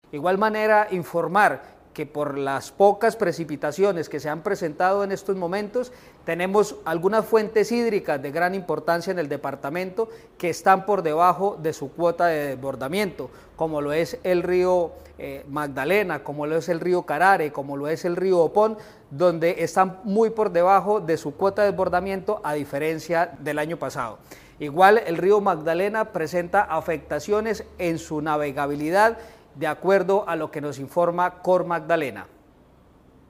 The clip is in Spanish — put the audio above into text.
Igual manera, informar que por las pocas precipitaciones que se han presentado en estos momentos, tenemos algunas fuentes hídricas de gran importancia en el departamento que están por debajo de su cuota de desbordamiento, como lo es el río Magdalena, como lo es el río Carare, como lo es el río Opón, donde están muy por debajo de su cuota de desbordamiento a diferencia del año pasado. Igual el río Magdalena presenta afectaciones en su navegabilidad de acuerdo a lo que nos informa Cor Magdalena.